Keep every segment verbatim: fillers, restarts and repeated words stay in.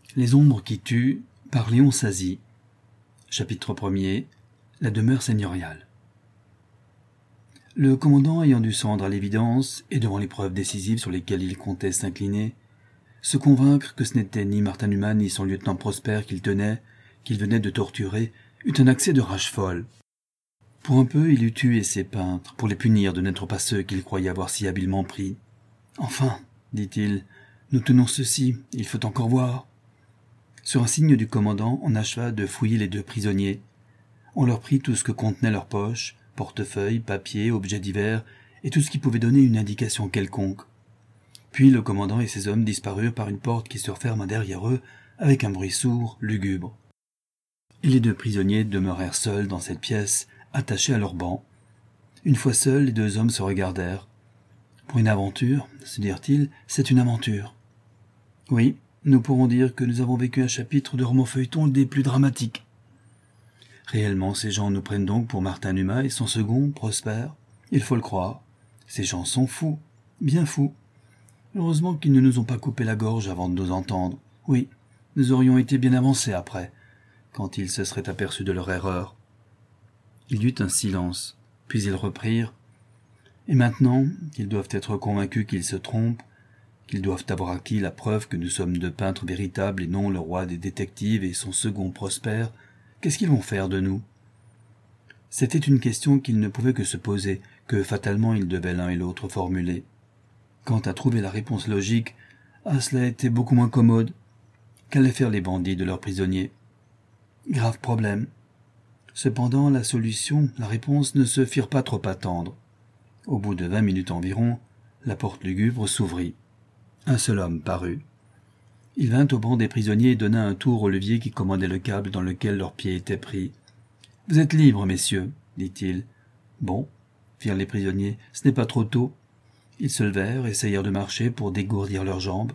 Les ombres qui tuent par Léon Sazie. Chapitre premier. La demeure seigneuriale. Le commandant, ayant dû se rendre à l'évidence, et devant les preuves décisives sur lesquelles il comptait s'incliner, se convaincre que ce n'était ni Martin Numa ni son lieutenant Prosper qu'il tenait, qu'il venait de torturer, eut un accès de rage folle. Pour un peu, il eût tué ses peintres, pour les punir de n'être pas ceux qu'il croyait avoir si habilement pris. « Enfin, dit-il, nous tenons ceci, il faut encore voir. » Sur un signe du commandant, on acheva de fouiller les deux prisonniers. On leur prit tout ce que contenaient leurs poches, portefeuilles, papiers, objets divers, et tout ce qui pouvait donner une indication quelconque. Puis le commandant et ses hommes disparurent par une porte qui se referma derrière eux avec un bruit sourd, lugubre. Et les deux prisonniers demeurèrent seuls dans cette pièce, attachés à leur banc. Une fois seuls, les deux hommes se regardèrent. « Pour une aventure, se dirent-ils, c'est une aventure. » Oui, nous pourrons dire que nous avons vécu un chapitre de roman feuilleton des plus dramatiques. Réellement, ces gens nous prennent donc pour Martin Numa et son second, Prosper. Il faut le croire. Ces gens sont fous, bien fous. Heureusement qu'ils ne nous ont pas coupé la gorge avant de nous entendre. Oui, nous aurions été bien avancés après, quand ils se seraient aperçus de leur erreur. Il y eut un silence, puis ils reprirent. Et maintenant, qu'ils doivent être convaincus qu'ils se trompent, qu'ils doivent avoir acquis la preuve que nous sommes deux peintres véritables et non le roi des détectives et son second Prosper, qu'est-ce qu'ils vont faire de nous? C'était une question qu'ils ne pouvaient que se poser, que fatalement ils devaient l'un et l'autre formuler. Quant à trouver la réponse logique, ah, cela était beaucoup moins commode. Qu'allaient faire les bandits de leurs prisonniers? Grave problème. Cependant, la solution, la réponse ne se firent pas trop attendre. Au bout de vingt minutes environ, la porte lugubre s'ouvrit. Un seul homme parut. Il vint au banc des prisonniers et donna un tour au levier qui commandait le câble dans lequel leurs pieds étaient pris. « Vous êtes libres, messieurs, dit-il. »« Bon, firent les prisonniers, ce n'est pas trop tôt. » Ils se levèrent, essayèrent de marcher pour dégourdir leurs jambes.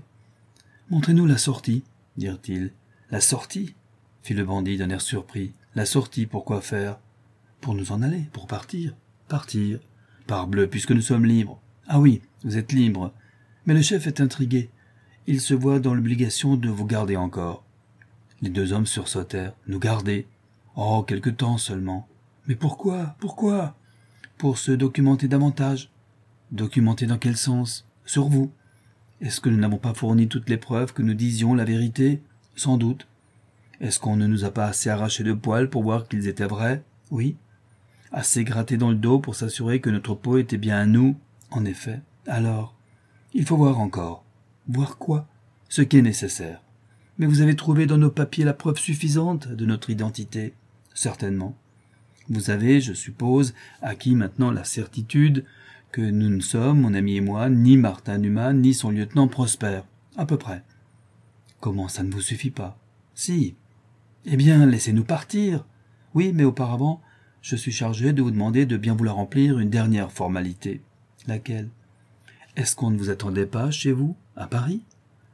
« Montrez-nous la sortie, dirent-ils. »« La sortie ?» fit le bandit d'un air surpris. « La sortie, pour quoi faire ?»« Pour nous en aller, pour partir. »« Partir. Parbleu, puisque nous sommes libres. »« Ah oui, vous êtes libres. Mais le chef est intrigué. Il se voit dans l'obligation de vous garder encore. » Les deux hommes sursautèrent. « Nous garder ? Oh, quelque temps seulement. »« Mais pourquoi ? Pourquoi ? » ?»« Pour se documenter davantage. »« Documenter dans quel sens ? Sur vous. Est-ce que nous n'avons pas fourni toutes les preuves que nous disions la vérité ? Sans doute. Est-ce qu'on ne nous a pas assez arraché de poils pour voir qu'ils étaient vrais ? Oui. Assez gratté dans le dos pour s'assurer que notre peau était bien à nous ? En effet. Alors, il faut voir encore. Voir quoi ? Ce qui est nécessaire. Mais vous avez trouvé dans nos papiers la preuve suffisante de notre identité ? Certainement. Vous avez, je suppose, acquis maintenant la certitude que nous ne sommes, mon ami et moi, ni Martin Numa, ni son lieutenant Prosper. À peu près. Comment, ça ne vous suffit pas ? Si. Eh bien, laissez-nous partir. Oui, mais auparavant, je suis chargé de vous demander de bien vouloir remplir une dernière formalité. Laquelle ? Est-ce qu'on ne vous attendait pas chez vous, à Paris ?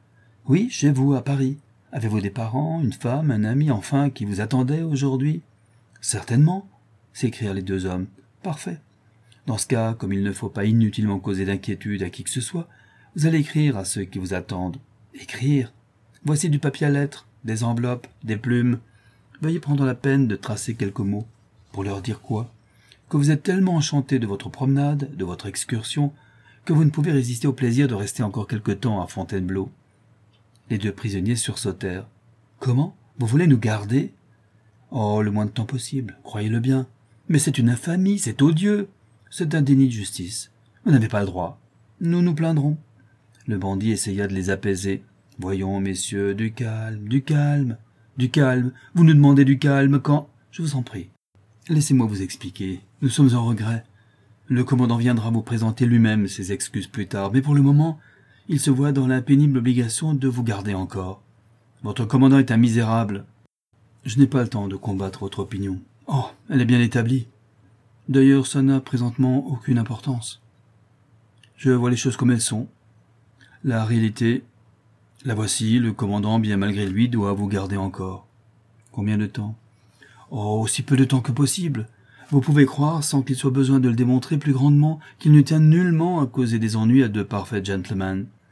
Oui, chez vous, à Paris. Avez-vous des parents, une femme, un ami, enfin, qui vous attendaient aujourd'hui ? Certainement, s'écrièrent les deux hommes. Parfait. Dans ce cas, comme il ne faut pas inutilement causer d'inquiétude à qui que ce soit, vous allez écrire à ceux qui vous attendent. Écrire ? Voici du papier à lettres, des enveloppes, des plumes. Veuillez prendre la peine de tracer quelques mots. Pour leur dire quoi ? Que vous êtes tellement enchanté de votre promenade, de votre excursion, que vous ne pouvez résister au plaisir de rester encore quelque temps à Fontainebleau. Les deux prisonniers sursautèrent. « Comment ? Vous voulez nous garder ? » ?»« Oh, le moins de temps possible, croyez-le bien. Mais c'est une infamie, c'est odieux. C'est un déni de justice. Vous n'avez pas le droit. Nous nous plaindrons. » Le bandit essaya de les apaiser. « Voyons, messieurs, du calme, du calme, du calme. Vous nous demandez du calme quand... Je vous en prie. Laissez-moi vous expliquer. Nous sommes en regret. Le commandant viendra vous présenter lui-même ses excuses plus tard, mais pour le moment, il se voit dans la pénible obligation de vous garder encore. Votre commandant est un misérable. Je n'ai pas le temps de combattre votre opinion. Oh, elle est bien établie. D'ailleurs, ça n'a présentement aucune importance. Je vois les choses comme elles sont. La réalité, la voici, le commandant, bien malgré lui, doit vous garder encore. Combien de temps ? Oh, aussi peu de temps que possible. Vous pouvez croire, sans qu'il soit besoin de le démontrer plus grandement, qu'il ne tient nullement à causer des ennuis à deux parfaits gentlemen.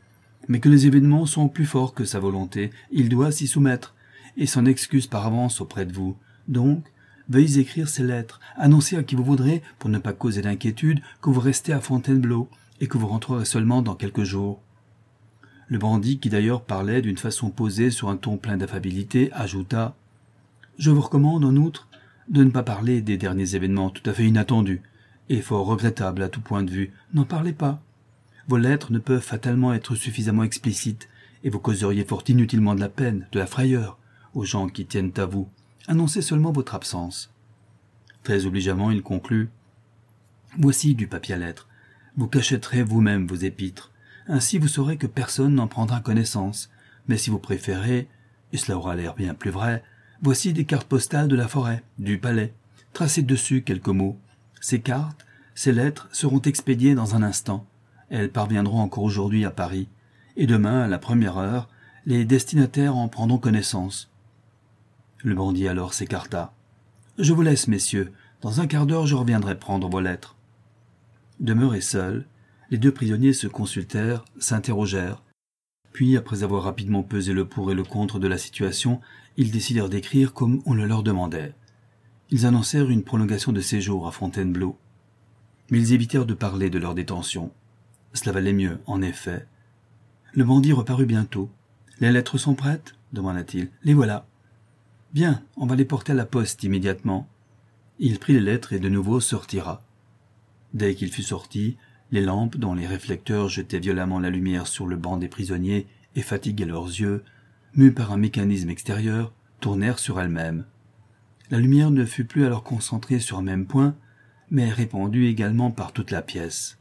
mais que les événements sont plus forts que sa volonté. Il doit s'y soumettre, et s'en excuse par avance auprès de vous. Donc, veuillez écrire ces lettres, annoncer à qui vous voudrez, pour ne pas causer d'inquiétude, que vous restez à Fontainebleau, et que vous rentrerez seulement dans quelques jours. » Le bandit, qui d'ailleurs parlait d'une façon posée sur un ton plein d'affabilité, ajouta « Je vous recommande, en outre, de ne pas parler des derniers événements tout à fait inattendus, et fort regrettables à tout point de vue. N'en parlez pas. Vos lettres ne peuvent fatalement être suffisamment explicites, et vous causeriez fort inutilement de la peine, de la frayeur, aux gens qui tiennent à vous. Annoncez seulement votre absence. » Très obligeamment, il conclut « Voici du papier à lettres. Vous cachetterez vous-même vos épîtres. Ainsi vous saurez que personne n'en prendra connaissance. Mais si vous préférez, et cela aura l'air bien plus vrai, voici des cartes postales de la forêt, du palais. Tracez dessus quelques mots. Ces cartes, ces lettres seront expédiées dans un instant. Elles parviendront encore aujourd'hui à Paris. Et demain, à la première heure, les destinataires en prendront connaissance. » Le bandit alors s'écarta. « Je vous laisse, messieurs. Dans un quart d'heure, je reviendrai prendre vos lettres. » Demeurés seuls, les deux prisonniers se consultèrent, s'interrogèrent. Puis, après avoir rapidement pesé le pour et le contre de la situation, ils décidèrent d'écrire comme on le leur demandait. Ils annoncèrent une prolongation de séjour à Fontainebleau. Mais ils évitèrent de parler de leur détention. Cela valait mieux, en effet. Le bandit reparut bientôt. « Les lettres sont prêtes ?» demanda-t-il. « Les voilà. »« Bien, on va les porter à la poste immédiatement. » Il prit les lettres et de nouveau se retira. Dès qu'il fut sorti, les lampes, dont les réflecteurs jetaient violemment la lumière sur le banc des prisonniers et fatiguaient leurs yeux, mus par un mécanisme extérieur, tournèrent sur elles-mêmes. La lumière ne fut plus alors concentrée sur un même point, mais répandue également par toute la pièce.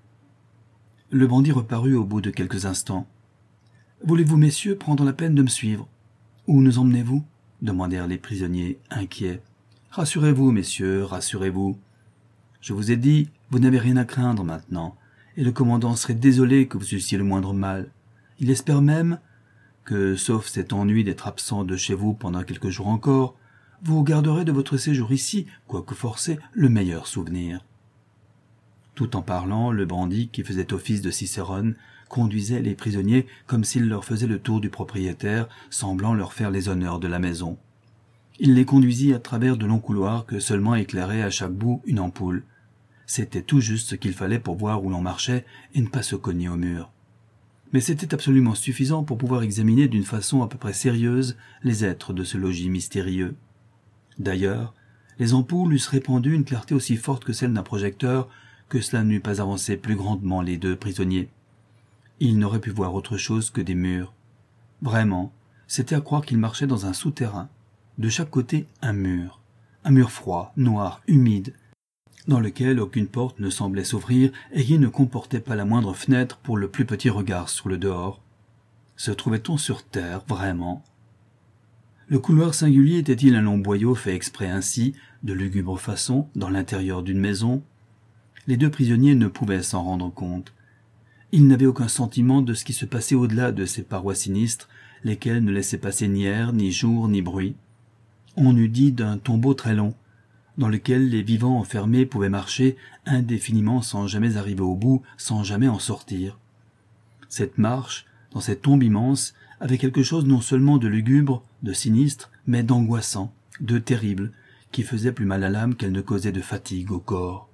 Le bandit reparut au bout de quelques instants. « Voulez-vous, messieurs, prendre la peine de me suivre ? Où nous emmenez-vous » demandèrent les prisonniers, inquiets. « Rassurez-vous, messieurs, rassurez-vous. Je vous ai dit, vous n'avez rien à craindre maintenant, et le commandant serait désolé que vous eussiez le moindre mal. Il espère même que, sauf cet ennui d'être absent de chez vous pendant quelques jours encore, vous garderez de votre séjour ici, quoique forcé, le meilleur souvenir. » Tout en parlant, le bandit, qui faisait office de Cicérone, conduisait les prisonniers comme s'il leur faisait le tour du propriétaire, semblant leur faire les honneurs de la maison. Il les conduisit à travers de longs couloirs que seulement éclairait à chaque bout une ampoule. C'était tout juste ce qu'il fallait pour voir où l'on marchait et ne pas se cogner au mur. Mais c'était absolument suffisant pour pouvoir examiner d'une façon à peu près sérieuse les êtres de ce logis mystérieux. D'ailleurs, les ampoules eussent répandu une clarté aussi forte que celle d'un projecteur que cela n'eût pas avancé plus grandement les deux prisonniers. Ils n'auraient pu voir autre chose que des murs. Vraiment, c'était à croire qu'ils marchaient dans un souterrain. De chaque côté, un mur. Un mur froid, noir, humide, dans lequel aucune porte ne semblait s'ouvrir et qui ne comportait pas la moindre fenêtre pour le plus petit regard sur le dehors. Se trouvait-on sur terre, vraiment ? Le couloir singulier était-il un long boyau fait exprès ainsi, de lugubre façon, dans l'intérieur d'une maison ? Les deux prisonniers ne pouvaient s'en rendre compte. Ils n'avaient aucun sentiment de ce qui se passait au-delà de ces parois sinistres, lesquelles ne laissaient passer ni air, ni jour, ni bruit. On eût dit d'un tombeau très long, dans lequel les vivants enfermés pouvaient marcher indéfiniment sans jamais arriver au bout, sans jamais en sortir. Cette marche, dans cette tombe immense, avait quelque chose non seulement de lugubre, de sinistre, mais d'angoissant, de terrible, qui faisait plus mal à l'âme qu'elle ne causait de fatigue au corps.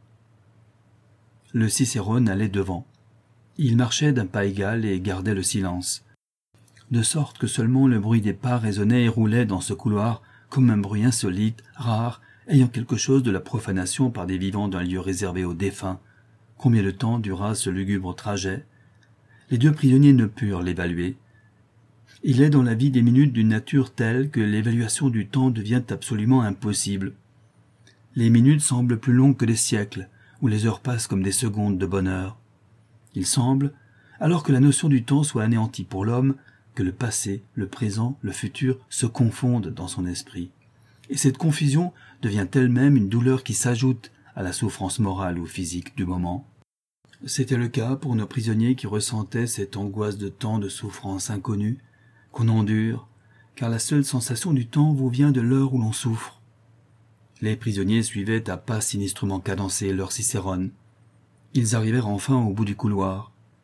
Le Cicérone allait devant. Il marchait d'un pas égal et gardait le silence, de sorte que seulement le bruit des pas résonnait et roulait dans ce couloir comme un bruit insolite, rare, ayant quelque chose de la profanation par des vivants d'un lieu réservé aux défunts. Combien de temps dura ce lugubre trajet ? Les deux prisonniers ne purent l'évaluer. Il est dans la vie des minutes d'une nature telle que l'évaluation du temps devient absolument impossible. Les minutes semblent plus longues que des siècles, où les heures passent comme des secondes de bonheur. Il semble, alors que la notion du temps soit anéantie pour l'homme, que le passé, le présent, le futur se confondent dans son esprit. Et cette confusion devient elle-même une douleur qui s'ajoute à la souffrance morale ou physique du moment. C'était le cas pour nos prisonniers qui ressentaient cette angoisse de temps de souffrance inconnue, qu'on endure, car la seule sensation du temps vous vient de l'heure où l'on souffre. Les prisonniers suivaient à pas sinistrement cadencés leur Cicérone. Ils arrivèrent enfin au bout du couloir.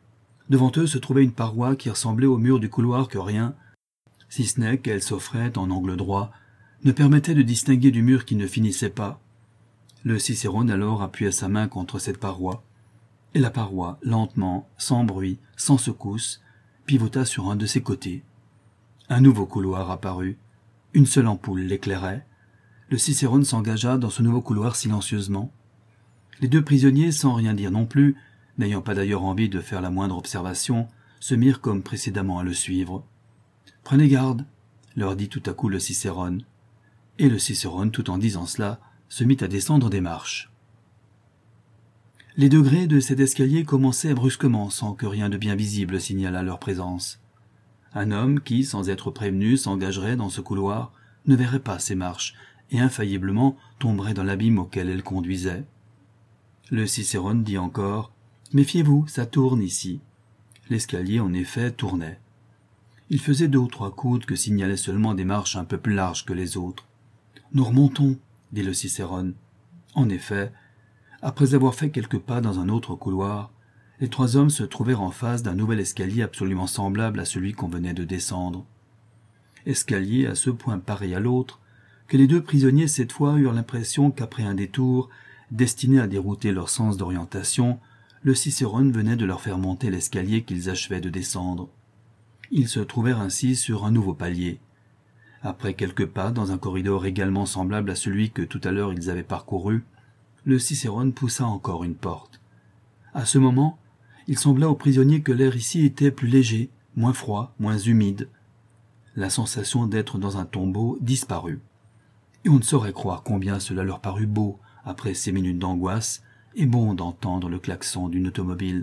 Devant eux se trouvait une paroi qui ressemblait au mur du couloir que rien, si ce n'est qu'elle s'offrait en angle droit, ne permettait de distinguer du mur qui ne finissait pas. Le Cicérone alors appuya sa main contre cette paroi, et la paroi, lentement, sans bruit, sans secousse, pivota sur un de ses côtés. Un nouveau couloir apparut. Une seule ampoule l'éclairait. Le Cicérone s'engagea dans ce nouveau couloir silencieusement. Les deux prisonniers, sans rien dire non plus, n'ayant pas d'ailleurs envie de faire la moindre observation, se mirent comme précédemment à le suivre. « Prenez garde !» leur dit tout à coup le Cicérone. Et le Cicérone, tout en disant cela, se mit à descendre des marches. Les degrés de cet escalier commençaient brusquement sans que rien de bien visible signalât leur présence. Un homme qui, sans être prévenu, s'engagerait dans ce couloir, ne verrait pas ces marches et infailliblement tomberait dans l'abîme auquel elles conduisaient. Le Cicérone dit encore « Méfiez-vous, ça tourne ici ». L'escalier, en effet, tournait. Il faisait deux ou trois coudes que signalaient seulement des marches un peu plus larges que les autres. « Nous remontons », dit le Cicérone. En effet, après avoir fait quelques pas dans un autre couloir, les trois hommes se trouvèrent en face d'un nouvel escalier absolument semblable à celui qu'on venait de descendre. Escalier à ce point pareil à l'autre, que les deux prisonniers cette fois eurent l'impression qu'après un détour, destiné à dérouter leur sens d'orientation, le Cicérone venait de leur faire monter l'escalier qu'ils achevaient de descendre. Ils se trouvèrent ainsi sur un nouveau palier. Après quelques pas dans un corridor également semblable à celui que tout à l'heure ils avaient parcouru, le Cicérone poussa encore une porte. À ce moment, il sembla aux prisonniers que l'air ici était plus léger, moins froid, moins humide. La sensation d'être dans un tombeau disparut. Et on ne saurait croire combien cela leur parut beau après ces minutes d'angoisse, et bon d'entendre le klaxon d'une automobile.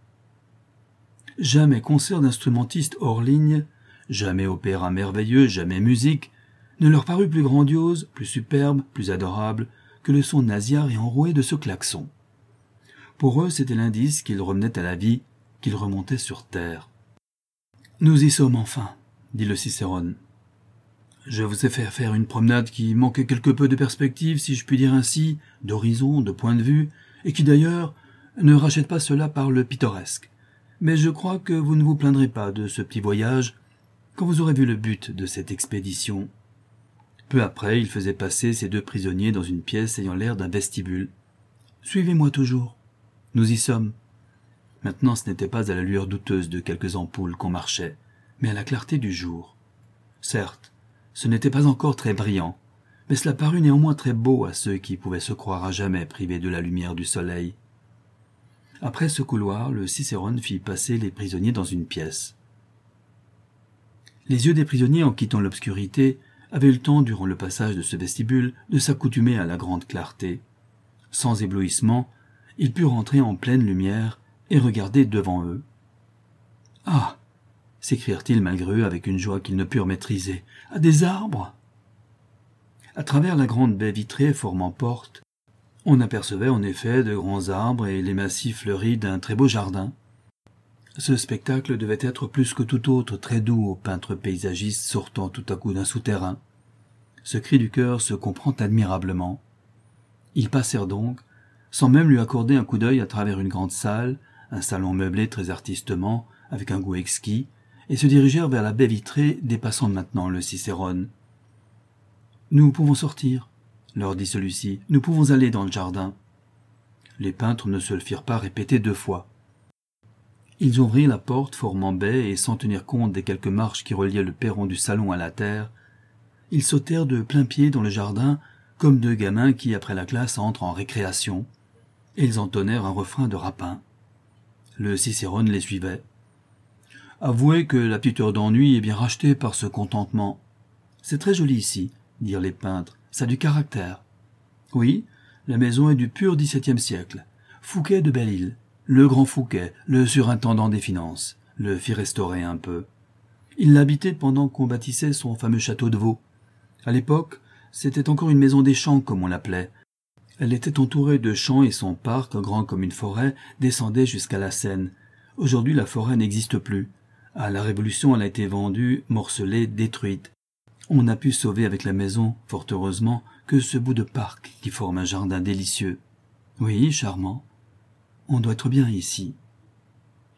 Jamais concert d'instrumentistes hors ligne, jamais opéra merveilleux, jamais musique, ne leur parut plus grandiose, plus superbe, plus adorable que le son nasillard et enroué de ce klaxon. Pour eux, c'était l'indice qu'ils revenaient à la vie, qu'ils remontaient sur terre. « Nous y sommes enfin », dit le Cicérone. « Je vous ai fait faire une promenade qui manquait quelque peu de perspective, si je puis dire ainsi, d'horizon, de point de vue, et qui d'ailleurs ne rachète pas cela par le pittoresque. Mais je crois que vous ne vous plaindrez pas de ce petit voyage quand vous aurez vu le but de cette expédition. » Peu après, il faisait passer ces deux prisonniers dans une pièce ayant l'air d'un vestibule. « Suivez-moi toujours. Nous y sommes. » Maintenant, ce n'était pas à la lueur douteuse de quelques ampoules qu'on marchait, mais à la clarté du jour. Certes, ce n'était pas encore très brillant, mais cela parut néanmoins très beau à ceux qui pouvaient se croire à jamais privés de la lumière du soleil. Après ce couloir, le Cicérone fit passer les prisonniers dans une pièce. Les yeux des prisonniers, en quittant l'obscurité, avaient eu le temps, durant le passage de ce vestibule, de s'accoutumer à la grande clarté. Sans éblouissement, ils purent entrer en pleine lumière et regarder devant eux. « Ah !» s'écrièrent-ils malgré eux avec une joie qu'ils ne purent maîtriser. « À des arbres !» À travers la grande baie vitrée formant porte, on apercevait en effet de grands arbres et les massifs fleuris d'un très beau jardin. Ce spectacle devait être plus que tout autre très doux au peintre paysagiste sortant tout à coup d'un souterrain. Ce cri du cœur se comprend admirablement. Ils passèrent donc, sans même lui accorder un coup d'œil à travers une grande salle, un salon meublé très artistement, avec un goût exquis, et se dirigèrent vers la baie vitrée, dépassant maintenant le Cicérone. « Nous pouvons sortir, » leur dit celui-ci, « nous pouvons aller dans le jardin. » Les peintres ne se le firent pas répéter deux fois. Ils ouvrirent la porte formant baie et, sans tenir compte des quelques marches qui reliaient le perron du salon à la terre, ils sautèrent de plein pied dans le jardin comme deux gamins qui, après la classe, entrent en récréation, et ils entonnèrent un refrain de rapin. Le Cicérone les suivait. « Avouez que la petite heure d'ennui est bien rachetée par ce contentement. C'est très joli ici, dirent les peintres, ça a du caractère. Oui, la maison est du pur dix-septième siècle. Fouquet de Belle-Île, le grand Fouquet, le surintendant des finances, le fit restaurer un peu. Il l'habitait pendant qu'on bâtissait son fameux château de Vaux. À l'époque, c'était encore une maison des champs, comme on l'appelait. Elle était entourée de champs et son parc, grand comme une forêt, descendait jusqu'à la Seine. Aujourd'hui, la forêt n'existe plus. À la Révolution, elle a été vendue, morcelée, détruite. On n'a pu sauver avec la maison, fort heureusement, que ce bout de parc qui forme un jardin délicieux. Oui, charmant. On doit être bien ici.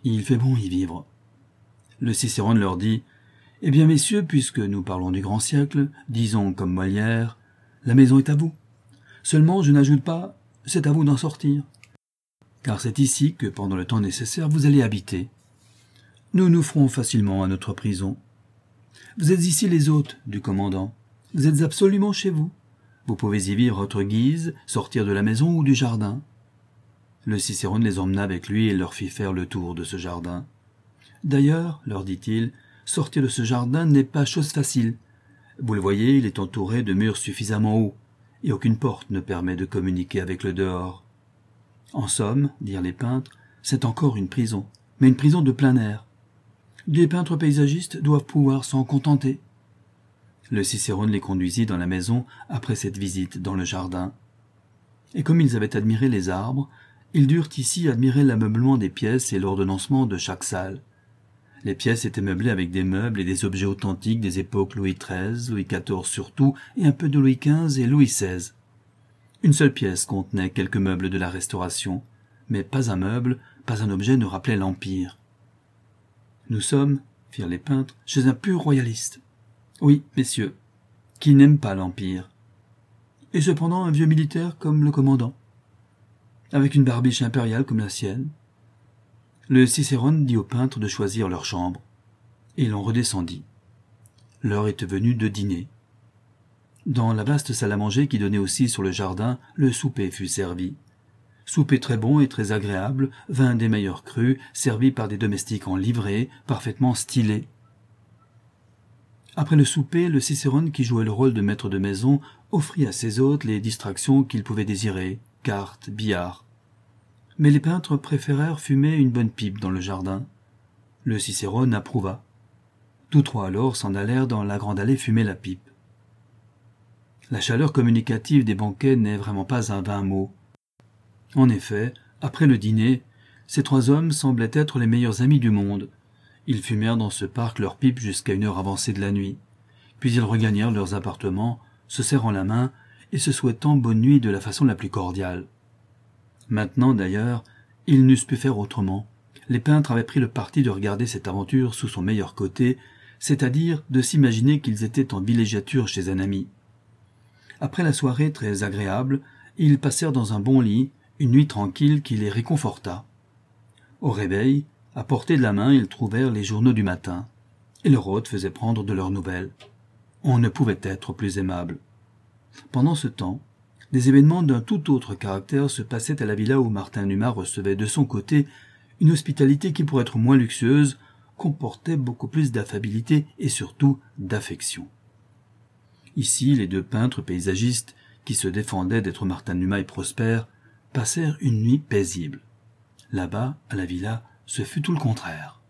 Il fait bon y vivre. Le Cicérone leur dit « Eh bien, messieurs, puisque nous parlons du grand siècle, disons comme Molière, la maison est à vous. Seulement, je n'ajoute pas, c'est à vous d'en sortir. Car c'est ici que, pendant le temps nécessaire, vous allez habiter. Nous nous ferons facilement à notre prison. Vous êtes ici les hôtes du commandant. Vous êtes absolument chez vous. Vous pouvez y vivre à votre guise, sortir de la maison ou du jardin. » Le Cicérone les emmena avec lui et leur fit faire le tour de ce jardin. « D'ailleurs, leur dit-il, sortir de ce jardin n'est pas chose facile. Vous le voyez, il est entouré de murs suffisamment hauts, et aucune porte ne permet de communiquer avec le dehors. En somme, dirent les peintres, c'est encore une prison, mais une prison de plein air. Les peintres paysagistes doivent pouvoir s'en contenter. » Le Cicérone les conduisit dans la maison après cette visite dans le jardin. Et comme ils avaient admiré les arbres, ils durent ici admirer l'ameublement des pièces et l'ordonnancement de chaque salle. Les pièces étaient meublées avec des meubles et des objets authentiques des époques Louis treize, Louis quatorze surtout, et un peu de Louis quinze et Louis seize. Une seule pièce contenait quelques meubles de la Restauration, mais pas un meuble, pas un objet ne rappelait l'Empire. « Nous sommes, firent les peintres, chez un pur royaliste. Oui, messieurs, qui n'aime pas l'Empire. Et cependant un vieux militaire comme le commandant, avec une barbiche impériale comme la sienne. » Le Cicérone dit aux peintres de choisir leur chambre, et l'on redescendit. L'heure était venue de dîner. Dans la vaste salle à manger qui donnait aussi sur le jardin, le souper fut servi. Souper très bon et très agréable, vin des meilleurs crus, servi par des domestiques en livrée, parfaitement stylés. Après le souper, le Cicérone, qui jouait le rôle de maître de maison, offrit à ses hôtes les distractions qu'ils pouvaient désirer, cartes, billard. Mais les peintres préférèrent fumer une bonne pipe dans le jardin. Le Cicérone approuva. Tous trois alors s'en allèrent dans la grande allée fumer la pipe. La chaleur communicative des banquets n'est vraiment pas un vain mot. En effet, après le dîner, ces trois hommes semblaient être les meilleurs amis du monde. Ils fumèrent dans ce parc leurs pipes jusqu'à une heure avancée de la nuit. Puis ils regagnèrent leurs appartements, se serrant la main et se souhaitant bonne nuit de la façon la plus cordiale. Maintenant, d'ailleurs, ils n'eussent pu faire autrement. Les peintres avaient pris le parti de regarder cette aventure sous son meilleur côté, c'est-à-dire de s'imaginer qu'ils étaient en villégiature chez un ami. Après la soirée très agréable, ils passèrent dans un bon lit, une nuit tranquille qui les réconforta. Au réveil, à portée de la main, ils trouvèrent les journaux du matin, et leur hôte faisait prendre de leurs nouvelles. On ne pouvait être plus aimable. Pendant ce temps, des événements d'un tout autre caractère se passaient à la villa où Martin Numa recevait de son côté une hospitalité qui, pour être moins luxueuse, comportait beaucoup plus d'affabilité et surtout d'affection. Ici, les deux peintres paysagistes, qui se défendaient d'être Martin Numa et Prosper, passèrent une nuit paisible. Là-bas, à la villa, ce fut tout le contraire.